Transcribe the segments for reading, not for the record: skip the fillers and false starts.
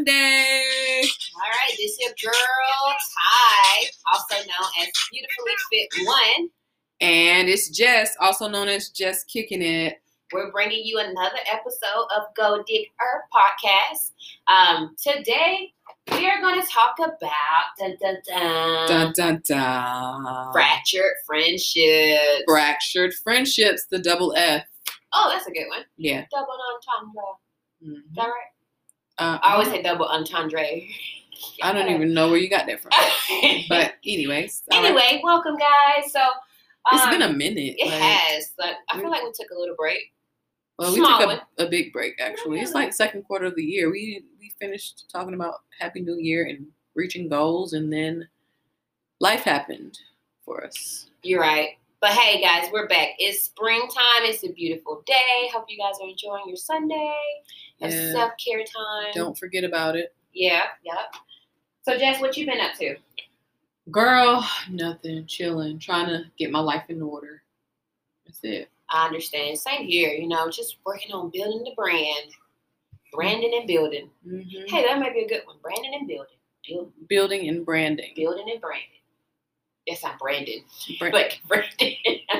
Monday. All right, this is your girl, Ty, also known as Beautifully Fit One. And it's Jess, also known as Jess Kicking It. We're bringing you another episode of Go Dig Her podcast. Today, we are going to talk about Dun, dun, dun. fractured friendships. Fractured friendships, the double F. Oh, that's a good one. Yeah. Double entendre. Mm-hmm. Is that right? I always say double entendre. I don't even know where you got that from. But anyways. Anyway, welcome guys. So it's been a minute. It has. But I feel like we took a little break. Well, we took a big break actually. It's like second quarter of the year. We finished talking about Happy New Year and reaching goals, and then life happened for us. You're right. But hey guys, we're back. It's springtime. It's a beautiful day. Hope you guys are enjoying your Sunday. Have self-care time. Don't forget about it. Yeah, yep. So Jess, what you been up to? Girl, nothing. Chilling. Trying to get my life in order. That's it. I understand. Same here. Just working on building the brand. Branding and building. Mm-hmm. Hey, that might be a good one. Branding and building. Building and branding. Building and branding. That's not Brandon. But Brandon.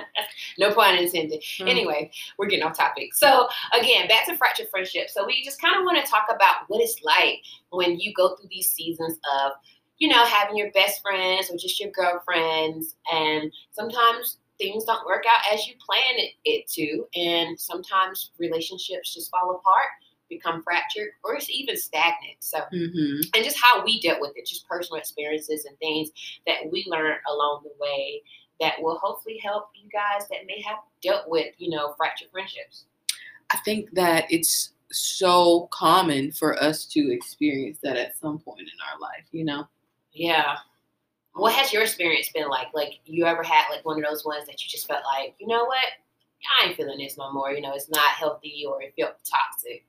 No pun intended. Mm-hmm. Anyway, we're getting off topic. So, again, back to fractured friendship. So, we just kind of want to talk about what it's like when you go through these seasons of, having your best friends or just your girlfriends. And sometimes things don't work out as you planned it to. And sometimes relationships just fall apart, become fractured, or it's even stagnant. So, And just how we dealt with it, just personal experiences and things that we learned along the way that will hopefully help you guys that may have dealt with, fractured friendships. I think that it's so common for us to experience that at some point in our life, Yeah. What has your experience been like? Like, you ever had like one of those ones that you just felt like, you know what? I ain't feeling this no more. It's not healthy, or it felt toxic.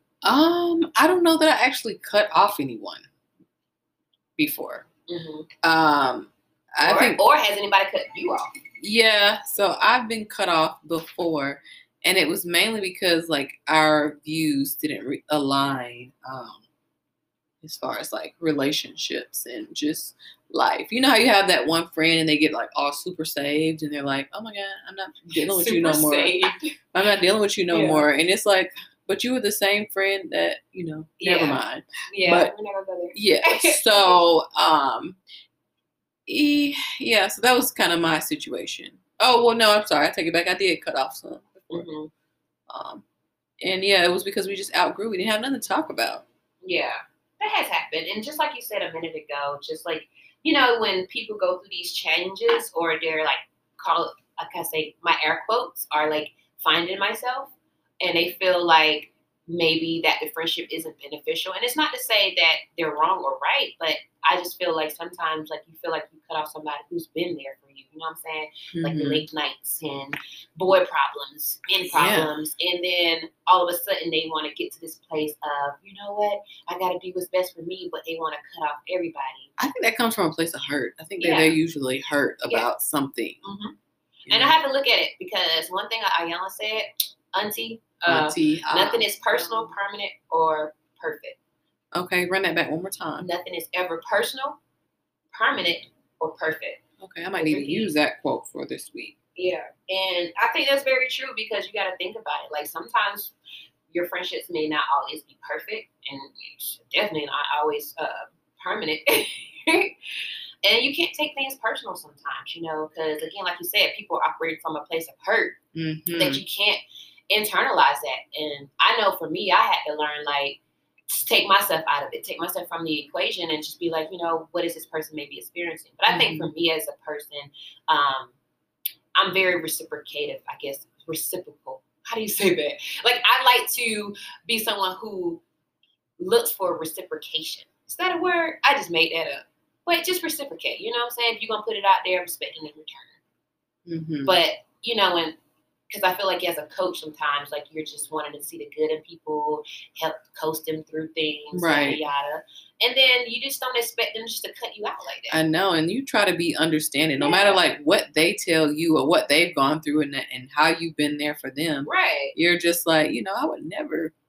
I don't know that I actually cut off anyone before. Mm-hmm. Or has anybody cut you off? Yeah, so I've been cut off before, and it was mainly because like our views didn't align as far as like relationships and just life. You know how you have that one friend and they get like all super saved and they're like, oh my God, I'm not dealing with you no more. I'm not dealing with you no more. And it's like, but you were the same friend that, never mind. Yeah, but, we're never gonna. Yeah. So, so that was kind of my situation. Oh, well, no, I'm sorry. I take it back. I did cut off some before. Mm-hmm. And yeah, it was because we just outgrew. We didn't have nothing to talk about. Yeah, that has happened. And just like you said a minute ago, just like, when people go through these changes, or they're like, my air quotes are like finding myself, and they feel like maybe that the friendship isn't beneficial. And it's not to say that they're wrong or right, but I just feel like sometimes like you feel like you cut off somebody who's been there for you. You know what I'm saying? Mm-hmm. Like the late nights and boy problems, men problems. Yeah. And then all of a sudden they want to get to this place of, you know what? I got to do what's best for me, but they want to cut off everybody. I think that comes from a place of hurt. I think that they're usually hurt about something. Mm-hmm. And I have to look at it because one thing Ayala said, Auntie, nothing is personal, permanent, or perfect. Okay, run that back one more time. Nothing is ever personal, permanent, or perfect. Okay, I might need to use that quote for this week. Yeah, and I think that's very true because you got to think about it. Like sometimes your friendships may not always be perfect, and it's definitely not always permanent. And you can't take things personal sometimes, because again, like you said, people operate from a place of hurt that you can't internalize that. And I know for me, I had to learn, like, take myself out of it, take myself from the equation and just be like, what is this person maybe experiencing? But I think for me as a person, I'm very reciprocative, I guess. Reciprocal. How do you say that? Like, I like to be someone who looks for reciprocation. Is that a word? I just made that up. But just reciprocate, you know what I'm saying? If you're going to put it out there, respect it in return. Mm-hmm. But, because I feel like as a coach sometimes, like, you're just wanting to see the good in people, help coach them through things, right. Yada, yada. And then you just don't expect them just to cut you out like that. I know, and you try to be understanding, no matter, like, what they tell you or what they've gone through and how you've been there for them. Right. You're just like, I would never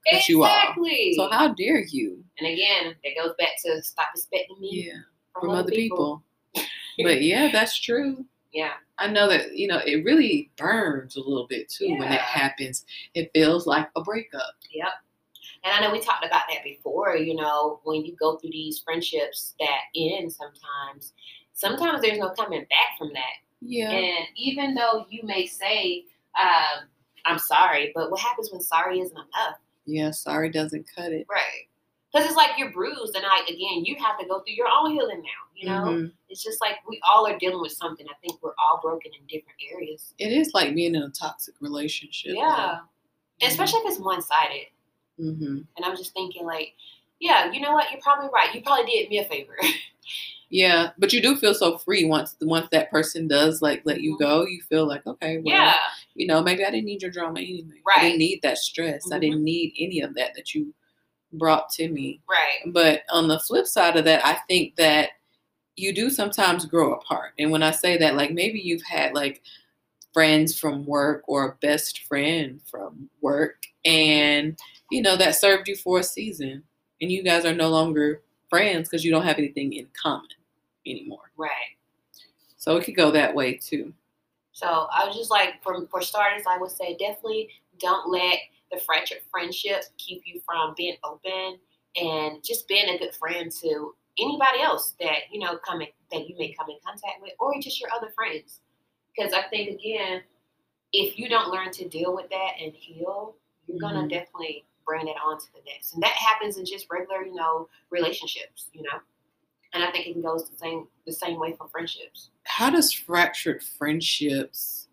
cut you off. Exactly. So how dare you? And again, that goes back to stop expecting me from other people. But yeah, that's true. I know that, it really burns a little bit too when that happens. It feels like a breakup. Yep. And I know we talked about that before, when you go through these friendships that end sometimes there's no coming back from that. Yeah. And even though you may say, I'm sorry, but what happens when sorry isn't enough? Yeah, sorry doesn't cut it. Right. Because it's like you're bruised, and again, you have to go through your own healing now, It's just like we all are dealing with something. I think we're all broken in different areas. It is like being in a toxic relationship. Yeah. Especially if it's one-sided. And I'm just thinking yeah, you know what? You're probably right. You probably did me a favor. Yeah, but you do feel so free once that person does let you go. You feel like, okay, well, maybe I didn't need your drama anyway. Right. I didn't need that stress. I didn't need any of that you brought to me. Right. But on the flip side of that, I think that you do sometimes grow apart. And when I say that, maybe you've had friends from work or a best friend from work, and that served you for a season, and you guys are no longer friends because you don't have anything in common anymore. Right. So it could go that way too. So I was just for starters, I would say definitely don't let the fractured friendship keep you from being open and just being a good friend to anybody else that that you may come in contact with, or just your other friends. Because I think, again, if you don't learn to deal with that and heal, you're gonna definitely bring it on to the next. And that happens in just regular, relationships, And I think it goes the same way for friendships. How does fractured friendships,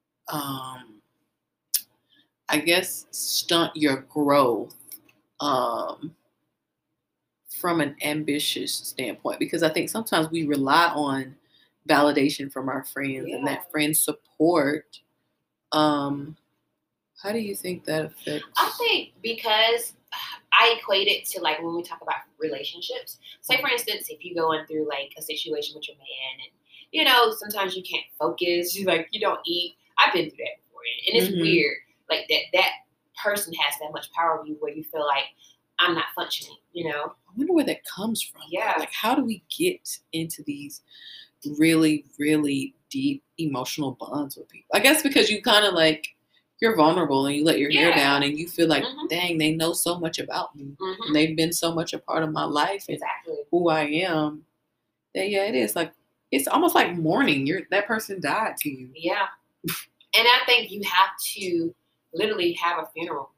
I guess, stunt your growth from an ambitious standpoint? Because I think sometimes we rely on validation from our friends and that friend support. How do you think that affects? I think because I equate it to when we talk about relationships. Say, for instance, if you're going through a situation with your man, and sometimes you can't focus, you don't eat. I've been through that before, and it's weird. That person has that much power over you where you feel like I'm not functioning. I wonder where that comes from. Yeah. How do we get into these really, really deep emotional bonds with people? I guess because you kind of you're vulnerable and you let your hair down and you feel like, dang, they know so much about me. And they've been so much a part of my life and who I am. That, it is it's almost like mourning. That person died to you. Yeah. And I think you have to literally have a funeral.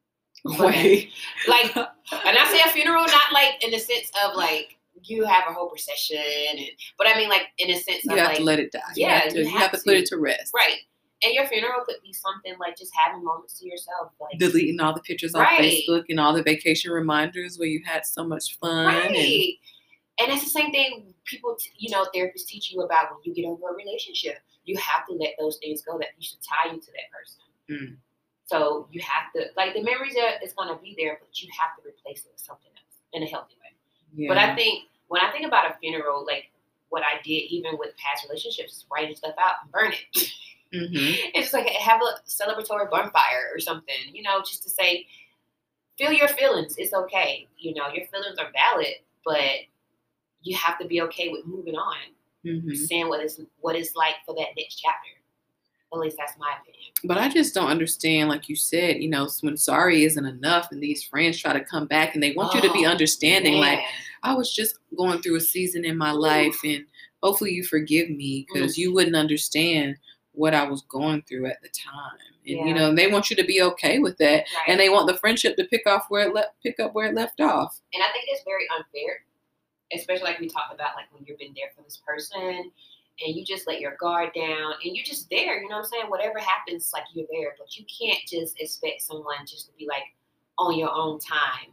Wait. And I say a funeral, not in the sense of you have a whole procession, but I mean in a sense you of have to let it die. Yeah, you have to put it to rest. Right. And your funeral could be something just having moments to yourself. Deleting all the pictures on Facebook and all the vacation reminders where you had so much fun. Right. And it's the same thing people, therapists teach you about when you get over a relationship. You have to let those things go that used to tie you to that person. So you have to, the memories is going to be there, but you have to replace it with something else in a healthy way. Yeah. But I think, when I think about a funeral, what I did even with past relationships is writing stuff out and burn it. It's have a celebratory bonfire or something, just to say, feel your feelings. It's okay. Your feelings are valid, but you have to be okay with moving on, seeing what it's like for that next chapter. At least that's my opinion. But I just don't understand, like you said, when sorry isn't enough and these friends try to come back and they want you to be understanding, I was just going through a season in my life and hopefully you forgive me because you wouldn't understand what I was going through at the time. And, they want you to be okay with that. Right. And they want the friendship to pick up where it left off. And I think it's very unfair, especially we talked about, when you've been there for this person and you just let your guard down and you're just there, you know what I'm saying? Whatever happens, you're there, but you can't just expect someone just to be on your own time,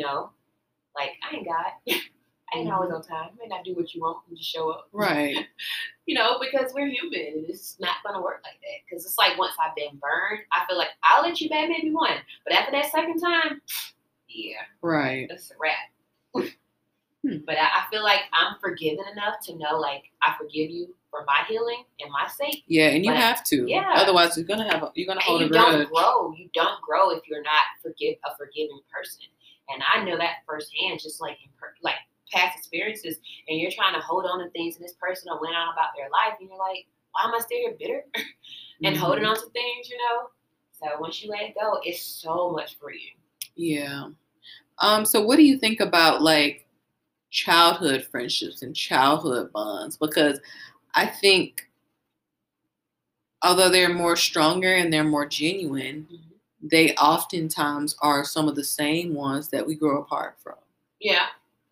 I ain't God. I ain't always on time. I may not do what you want and just show up. Right. Because we're human and it's not going to work like that. Because it's once I've been burned, I feel like I'll let you back maybe one. But after that second time, yeah. Right. That's a wrap. But I feel like I'm forgiven enough to know, like, I forgive you for my healing and my sake. Yeah, and you But, have to. yeah. Otherwise, you're gonna hold a you grudge. don't grow. You don't grow if you're not a forgiving person. And I know that firsthand, just like like past experiences. And you're trying to hold on to things, and this person went on about their life, and you're like, why am I still here bitter and holding on to things? So once you let it go, it's so much for you. Yeah. So what do you think about like childhood friendships and childhood bonds? Because I think although they're more stronger and they're more genuine, they oftentimes are some of the same ones that we grow apart from. Yeah.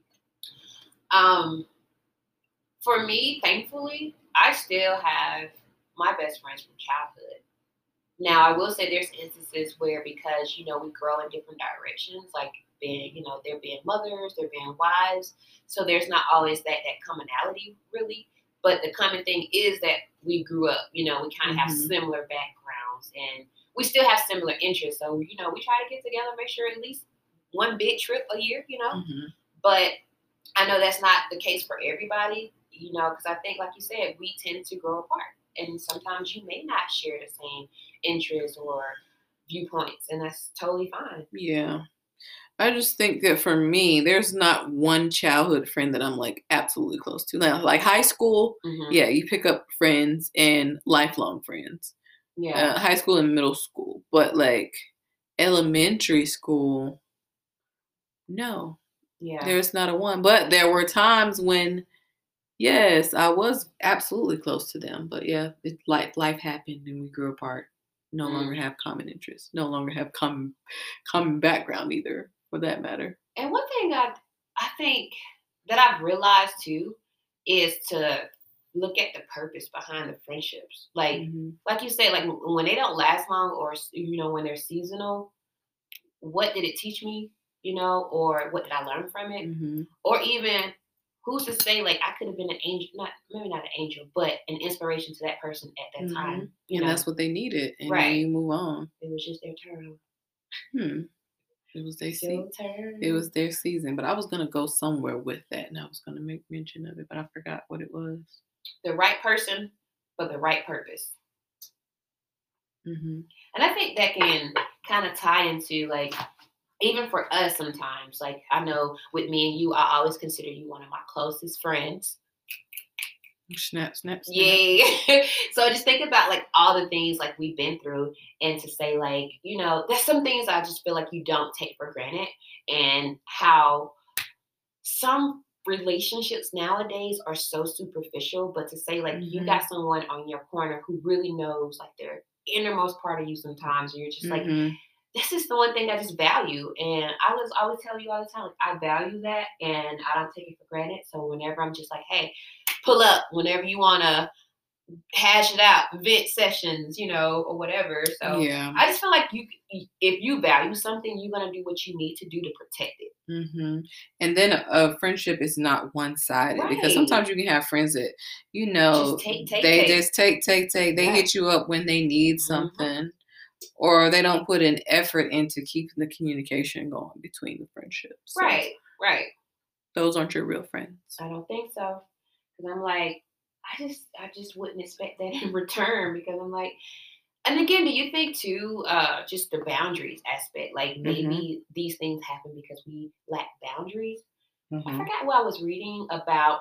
For me, thankfully, I still have my best friends from childhood. Now, I will say there's instances where, because, we grow in different directions, like being, they're being mothers, they're being wives. So there's not always that commonality, really. But the common thing is that we grew up, we kind of have similar backgrounds, and we still have similar interests. So, we try to get together, make sure at least one big trip a year, But I know that's not the case for everybody, because I think, like you said, we tend to grow apart. And sometimes you may not share the same interests or viewpoints, and that's totally fine. Yeah. I just think that for me, there's not one childhood friend that I'm like absolutely close to. Now, like high school, yeah, you pick up friends and lifelong friends. Yeah. High school and middle school. But like elementary school, no. Yeah. There's not a one. But there were times when, yes, I was absolutely close to them. But yeah, life happened and we grew apart. No longer have common interests. No longer have common background either, for that matter. And one thing I think that I've realized too is to look at the purpose behind the friendships. Like you said, like when they don't last long, or when they're seasonal, what did it teach me? Or what did I learn from it? Or even, who's to say, like, I could have been an angel, maybe not an angel, but an inspiration to that person at that time. And that's what they needed. And right. then you move on. It was just their turn. It was their season. It was their season. But I was going to go somewhere with that, and I was going to make mention of it, but I forgot what it was. The right person for the right purpose. And I think that can kind of tie into, like, even for us sometimes, like, I know with me and you, I always consider you one of my closest friends. Snap. Yeah. So just think about, like, all the things, like, we've been through, and to say, like, there's some things I just feel like you don't take for granted, and how some relationships nowadays are so superficial, but to say, like, you got someone on your corner who really knows, like, their innermost part of you sometimes, and you're just like, this is the one thing I just value. And I always tell you all the time, like, I value that, and I don't take it for granted. So whenever I'm just like, hey, pull up whenever you want to hash it out, vent sessions, or whatever. So yeah. I just feel like if you value something, you're going to do what you need to do to protect it. And then a friendship is not one-sided, because sometimes you can have friends that, just just take. They hit you up when they need something. Or they don't put an effort into keeping the communication going between the friendships. So right. Those aren't your real friends. I don't think so. Because I'm like, I just wouldn't expect that in return, because I'm like, and again, do you think too, just the boundaries aspect, like maybe these things happen because we lack boundaries? I forgot what I was reading about.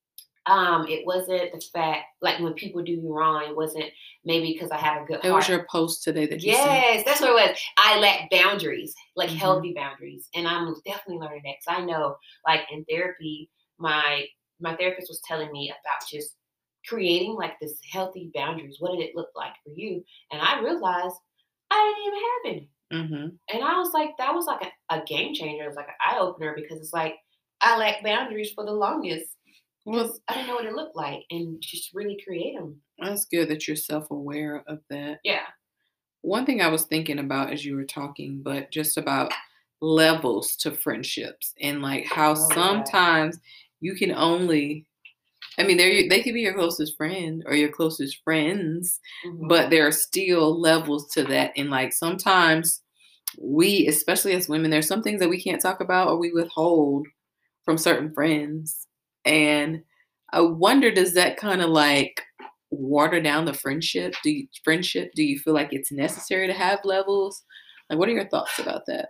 It wasn't the fact, like, when people do you wrong, it wasn't maybe because I have a good heart. It was your post today that you said. Yes, that's what it was. I lack boundaries, like healthy boundaries. And I'm definitely learning that, because I know, like, in therapy, my therapist was telling me about just creating, like, this healthy boundaries. What did it look like for you? And I realized I didn't even have any. And I was like, that was like a game changer. It was like an eye opener, because it's like, I lacked boundaries for the longest. Because I didn't know what it looked like, and just really create them. That's good that you're self-aware of that. Yeah. One thing I was thinking about as you were talking, but just about levels to friendships, and like how sometimes you can only, I mean, they could be your closest friend or your closest friends, but there are still levels to that. And like sometimes we, especially as women, there's some things that we can't talk about or we withhold from certain friends. And I wonder, does that kind of like water down the friendship? Do you feel like it's necessary to have levels? Like, what are your thoughts about that?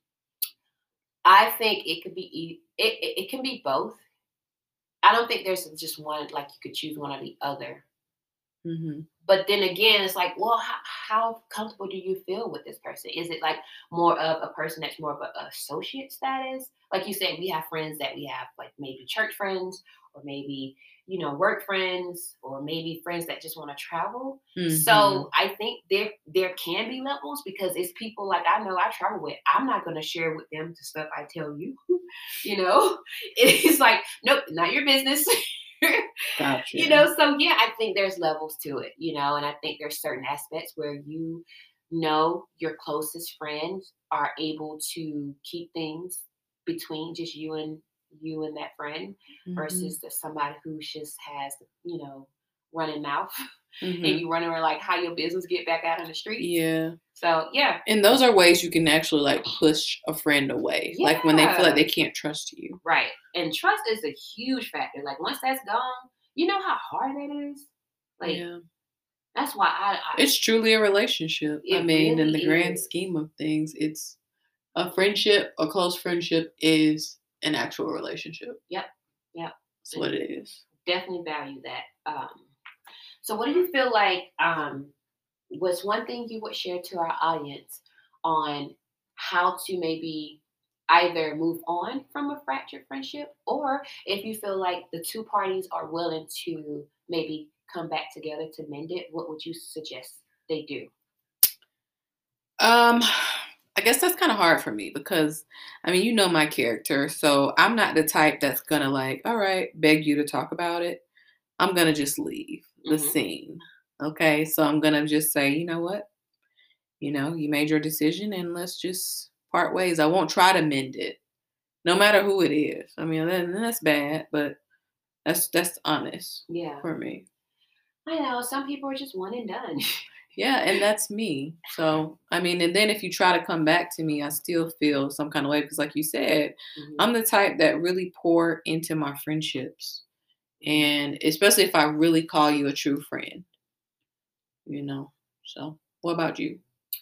I think it could be it can be both. I don't think there's just one, like you could choose one or the other. Hmm. But then again, it's like, well, how comfortable do you feel with this person? Is it like more of a person that's more of an associate status? Like you said, we have friends that we have like maybe church friends or maybe, work friends or maybe friends that just want to travel. Hmm. So I think there can be levels because it's people like I know I travel with. I'm not going to share with them the stuff I tell you. It's like, nope, not your business. Gotcha. So yeah, I think there's levels to it, and I think there's certain aspects where your closest friends are able to keep things between just you and that friend Hmm. versus somebody who just has, running mouth and Hmm. you running around like how your business get back out on the streets. Yeah. So yeah. And those are ways you can actually like push a friend away. Like when they feel like Yeah. they can't trust you. Right. And trust is a huge factor. Like once that's gone, you know how hard that is? Like Yeah. that's why It's truly a relationship. I it mean, in really the grand is. scheme of things, it's a friendship, a close friendship is an actual relationship. Yep. Yep. That's what And it is. definitely value that. So what do you feel like was one thing you would share to our audience on how to maybe either move on from a fractured friendship or if you feel like the two parties are willing to maybe come back together to mend it, what would you suggest they do? Um, I guess that's kind of hard for me because I mean, you know my character, so I'm not the type that's gonna like, all right, beg you to talk about it. I'm gonna just leave the Hmm. scene. Okay, so I'm gonna just say, you know what? You made your decision and let's just part ways. I won't try to mend it, no matter who it is. I mean, then that's bad, but that's honest Yeah. for me. I know some people are just one and done. Yeah, and that's me. So, I mean, and then if you try to come back to me, I still feel some kind of way because, like you said, Hmm. I'm the type that really pour into my friendships. Hmm. And especially if I really call you a true friend, you know. So, what about you?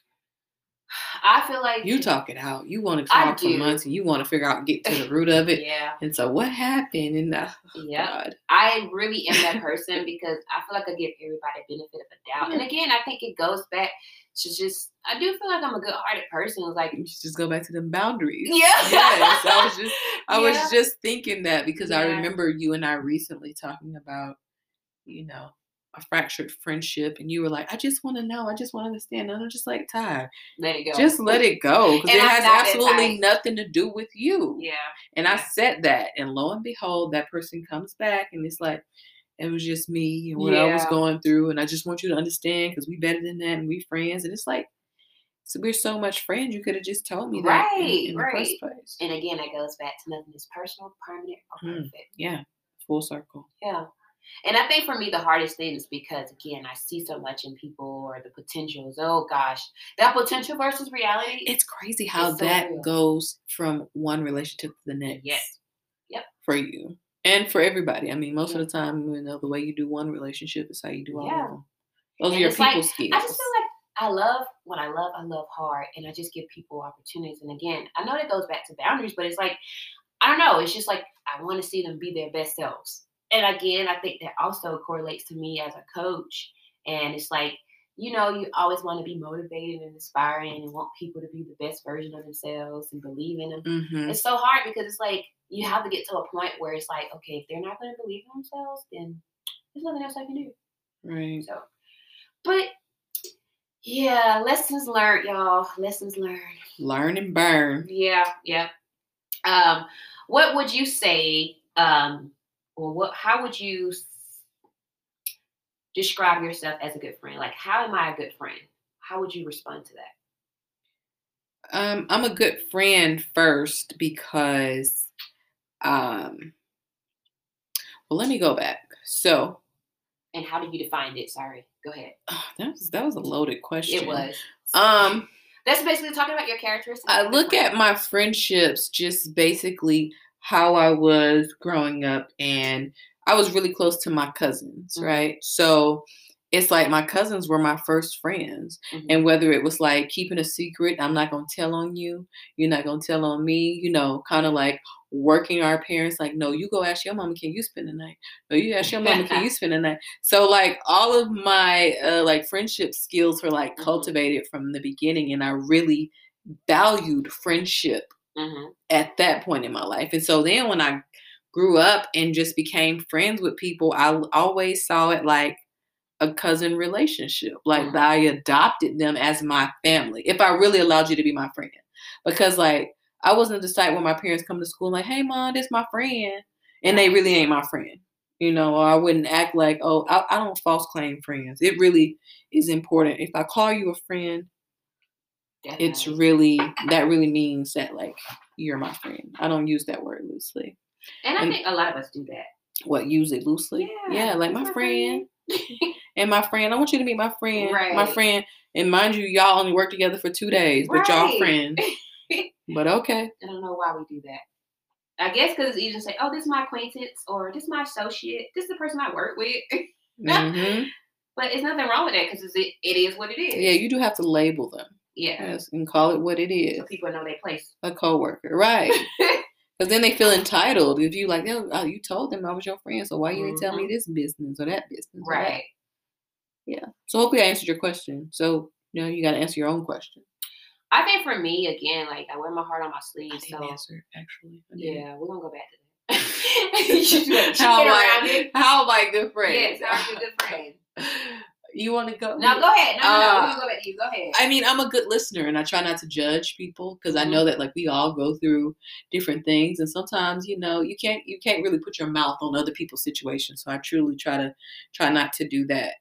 I feel like You talk it out. You want to I talk for months do. and you want to figure out, get to the root of it. Yeah. And so, what happened? And oh, Yep. God. I really am that person because I feel like I give everybody benefit of a doubt. And again, I think it goes back to just I do feel like I'm a good hearted person. It's like You should just go back to them boundaries. yeah. Yes, I was Yeah. just thinking that because I Yeah. remember you and I recently talking about, you know, a fractured friendship, and you were like, "I just want to know, I just want to understand." And I'm just like, "Ty, Let it go. just let it go because And it I'm has not that absolutely type. nothing to do with you." Yeah. And I Yeah. said that, and lo and behold, that person comes back, and it's like, it was just me and what I was Yeah. going through, and I just want you to understand because we better than that, and we friends, and it's like, so we're so much friends. You could have just told me that Right. in the Right. first place. And again, that goes back to nothing is personal, permanent, or Hmm. perfect. Yeah, full circle. Yeah. And I think for me, the hardest thing is because, again, I see so much in people or the potentials. Oh, gosh. That potential versus reality It's crazy how is so that real. goes from one relationship to the Yes. next Yep. for you and for everybody. I mean, most of Yeah. the time, the way you do one relationship is how you do all of Yeah. them. Those are And your it's like, people I just feel skills. like when I love hard and I just give people opportunities. And again, I know that goes back to boundaries, but it's like, I don't know. It's just like, I want to see them be their best selves. And again, I think that also correlates to me as a coach. And it's like, you always want to be motivated and inspiring and want people to be the best version of themselves and believe in them. Hmm. It's so hard because it's like, you have to get to a point where it's like, okay, if they're not going to believe in themselves, then there's nothing else I can do. Right. So, but yeah, lessons learned, y'all. Lessons learned. Learn and burn. Yeah, yeah. Um, what would you say? Or what? How would you describe yourself as a good friend? Like, how am I a good friend? How would you respond to that? I'm a good friend first because, um, well, let me go back. So, And how do you define it? Sorry, go ahead. that was a loaded It question. was. Um, That's basically talking about your characteristics I as a good look friend. at my friendships just basically how I was growing up, and I was really close to my cousins, Mhm. right? So it's like my cousins were my first friends. Mhm. And whether it was like keeping a secret, I'm not going to tell on you, you're not going to tell on me, kind of like working our parents, like, no, you go ask your mama, can you spend the night? No, you ask your mama, can you spend the night? So like all of my like friendship skills were like Mhm. cultivated from the beginning, and I really valued friendship Mhm. at that point in my life. And so then when I grew up and just became friends with people, I always saw it like a cousin relationship. Like Mhm. I adopted them as my family. If I really allowed you to be my friend. Because like I wasn't the type when my parents come to school like, hey mom, this my friend. And they really ain't my friend. Or I wouldn't act like, oh, I don't false claim friends. It really is important. If I call you a friend, it's Definitely. that really means that like you're my friend. I don't use that word loosely. And I And think a lot of us do that. what, use it loosely? Yeah, like that's my friend. And my friend, I want you to meet my friend. My Right. friend, and mind you, y'all only work together for 2 days, but y'all Right. friends. But okay. I don't know why we do that. I guess because it's easy to say, oh, this is my acquaintance, or this is my associate, this is the person I work with. hmm But it's nothing wrong with that because it is what it is. Yeah, you do have to label them. Yeah. Yes, and call it what it is. So people know their place. A coworker, right? Because then they feel entitled. If you like, oh, you told them I was your friend, so why you didn't tell me this business or that business? Or that? Right. Yeah. So hopefully I answered your question. So you got to answer your own question. I think for me, again, like I wear my heart on my sleeve. I didn't answer actually. Yeah, we're gonna go back to that. How am I a good friend? Yes, how are you a good friend? You want to go? No, go ahead. No, we're gonna go back to you. Go ahead. I mean, I'm a good listener, and I try not to judge people because I know that like we all go through different things, and sometimes you can't really put your mouth on other people's situations. So I truly try not to do that.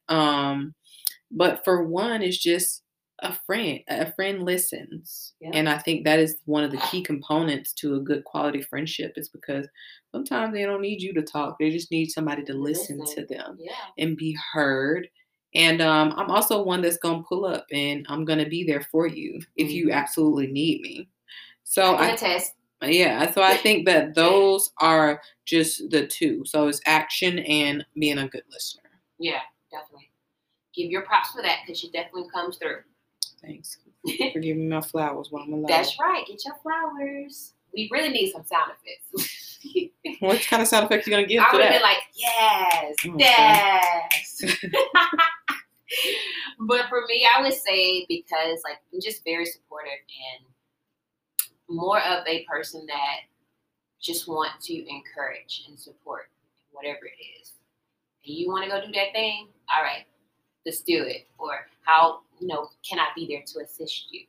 But for one, it's just a friend. A friend listens, and I think that is one of the key components to a good quality friendship. Is because sometimes they don't need you to talk; they just need somebody to listen to them and be heard. And I'm also one that's gonna pull up, and I'm gonna be there for you if you absolutely need me. So I can attest. Yeah, so I think that those are just the two. So it's action and being a good listener. Yeah, definitely. Give your props for that because she definitely comes through. Thanks for giving me my flowers while I'm alive. That's right. Get your flowers. We really need some sound effects. What kind of sound effects are you gonna give? I would have been like, yes, yes. But for me, I would say because like I'm just very supportive and more of a person that just want to encourage and support whatever it is. And you want to go do that thing? All right, let's do it. Or how can I be there to assist you?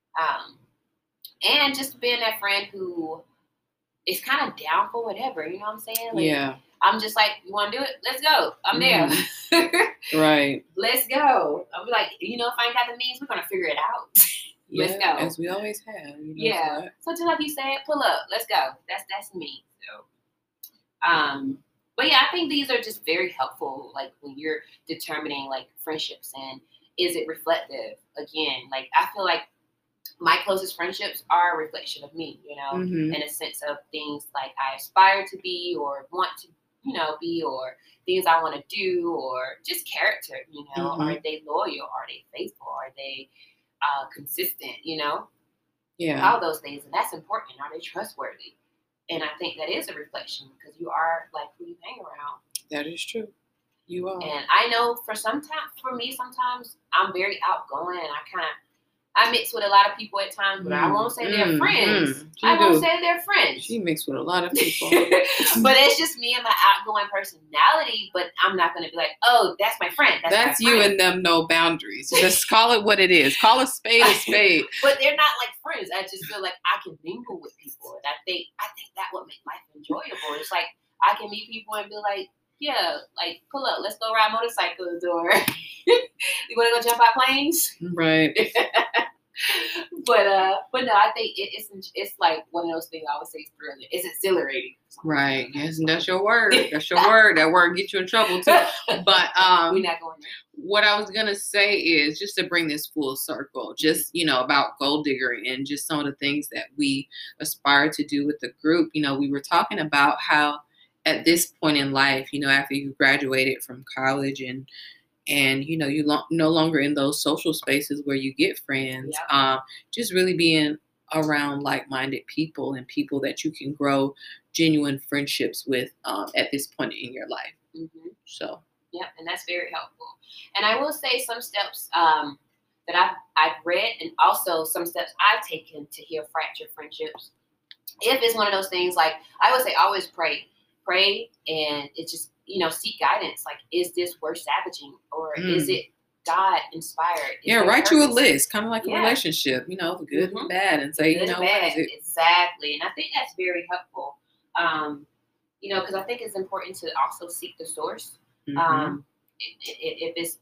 And just being that friend who is kind of down for whatever. You know what I'm saying? Like, yeah. I'm just like, you want to do it? Let's go. I'm there. Right. Let's go. I'm like, if I ain't got the means, we're gonna figure it out. Let's go. As we always have. Yeah. So just like you said, pull up. Let's go. That's me. So, but yeah, I think these are just very helpful. Like when you're determining like friendships and is it reflective? Again, like I feel like my closest friendships are a reflection of me, in a sense of things like I aspire to be or want to, be, or things I want to do, or just character, are they loyal? Are they faithful? Are they consistent, Yeah. all those things. And that's important. Are they trustworthy? And I think that is a reflection because you are like who you hang around. That is true. You are. And I know for me, sometimes I'm very outgoing and I mix with a lot of people at times, but I won't say they're friends. I won't say they're friends. She mixed with a lot of people. But it's just me and my outgoing personality, but I'm not going to be like, oh, that's my friend. That's you and them, no boundaries. Just call it what it is. Call a spade a spade. But they're not like friends. I just feel like I can mingle with people. And I think that would make life enjoyable. It's like I can meet people and be like, yeah, like pull up, let's go ride motorcycles, or you want to go jump out planes? Right. But no, I think it's like one of those things I always say is thrilling. It's exhilarating. Right. Yes, and that's your word. That's your word. That word gets you in trouble too. But we're not going there. What I was gonna say is just to bring this full circle, just about gold digging and just some of the things that we aspire to do with the group. We were talking about how at this point in life, after you graduated from college and no longer in those social spaces where you get friends, just really being around like-minded people and people that you can grow genuine friendships with at this point in your life. Mm-hmm. So. Yeah, and that's very helpful. And I will say some steps that I've read, and also some steps I've taken to heal fractured friendships. If it's one of those things, like I would say, always pray, and it's just seek guidance. Like, is this worth savaging, or is it God inspired? Write you a list, kind of like a relationship. The good and bad, and say, what is it? Exactly, and I think that's very helpful. Because I think it's important to also seek the source. Mm-hmm. If it's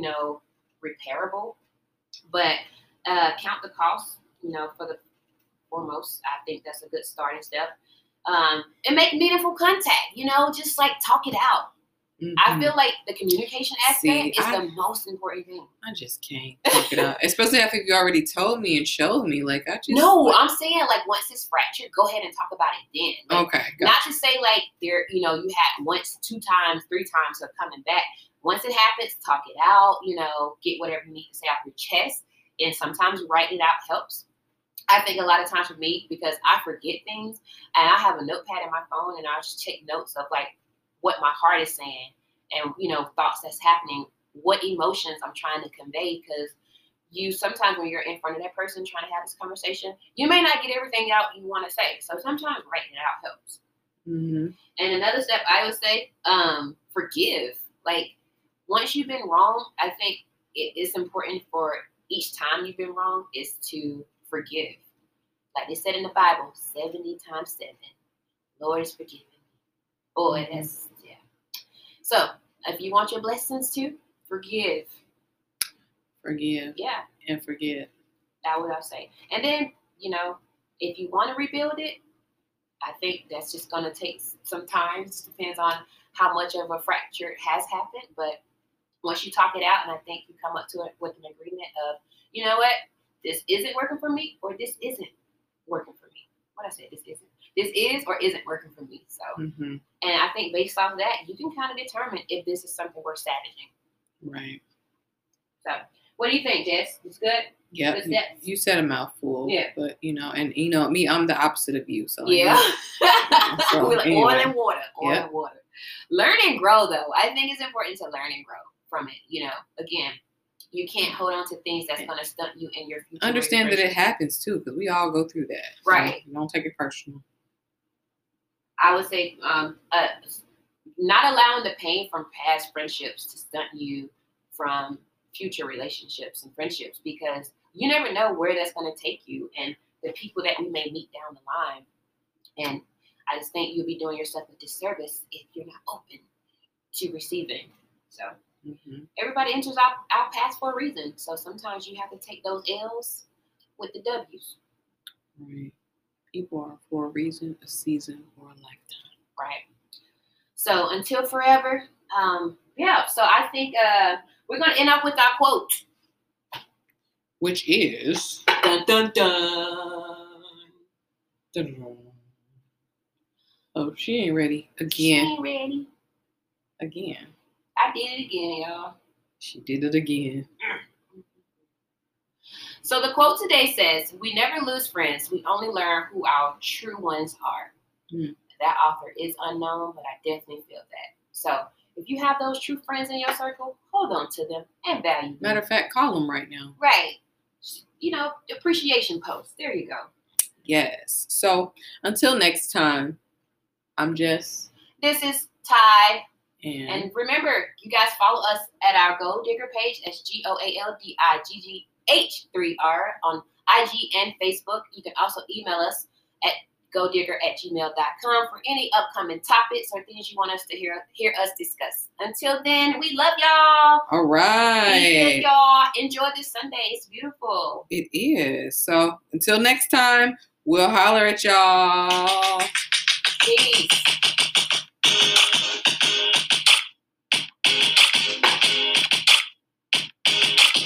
repairable, but count the cost. For the foremost, I think that's a good starting step. And make meaningful contact. Just like talk it out. Mm-hmm. I feel like the communication aspect is the most important thing. I just can't talk it out, especially after you already told me and showed me. Like, I'm saying, like, once it's fractured, go ahead and talk about it then. Like, okay, not to say like you had once, 2 times, 3 times of coming back. Once it happens, talk it out. Get whatever you need to say off your chest, and sometimes writing it out helps. I think a lot of times for me, because I forget things, and I have a notepad in my phone, and I'll just take notes of like what my heart is saying, and thoughts that's happening, what emotions I'm trying to convey. Because sometimes when you're in front of that person trying to have this conversation, you may not get everything out you want to say. So sometimes writing it out helps. Mm-hmm. And another step I would say, forgive. Like, once you've been wrong, I think it's important for each time you've been wrong is to forgive. Like they said in the Bible, 70 times 7. Lord is forgiven me. Boy, that's, yeah. So, if you want your blessings to, forgive. Forgive. Yeah. And forget. That's what I'll say. And then, if you want to rebuild it, I think that's just going to take some time. It depends on how much of a fracture has happened. But once you talk it out, and I think you come up to it with an agreement of, you know what, this isn't working for me, or this isn't working for me. What I said, this isn't. This is or isn't working for me. So, and I think based off of that, you can kind of determine if this is something worth savaging. Right. So, what do you think, Jess? It's good? Yeah. You said a mouthful. Yeah. But, and me, I'm the opposite of you. So, yeah. So, we're like anyway. oil and water. And water. Learn and grow, though. I think it's important to learn and grow from it. Again, you can't hold on to things that's going to stunt you in your future. Understand that it happens, too, because we all go through that. Right. So don't take it personal. I would say not allowing the pain from past friendships to stunt you from future relationships and friendships, because you never know where that's going to take you and the people that we may meet down the line. And I just think you'll be doing yourself a disservice if you're not open to receiving. So everybody enters our path for a reason. So sometimes you have to take those L's with the W's. Right. People are for a reason, a season, or a lifetime. Right. So until forever, so I think we're going to end up with our quote. Which is... Dun, dun, dun. Dun, dun. Oh, she ain't ready. Again. She ain't ready. Again. I did it again, y'all. She did it again. So the quote today says, "We never lose friends. We only learn who our true ones are." That author is unknown, but I definitely feel that. So if you have those true friends in your circle, hold on to them and value them. Matter of fact, call them right now. Right. Appreciation post. There you go. Yes. So until next time, I'm Jess. This is Ty. And remember, you guys follow us at our Gold Digger page. That's GoalDiggh3R on IG and Facebook. You can also email us at godigger@gmail.com for any upcoming topics or things you want us to hear us discuss. Until then, we love y'all. All right. Be good, y'all. Enjoy this Sunday. It's beautiful. It is. So until next time, we'll holler at y'all. Peace.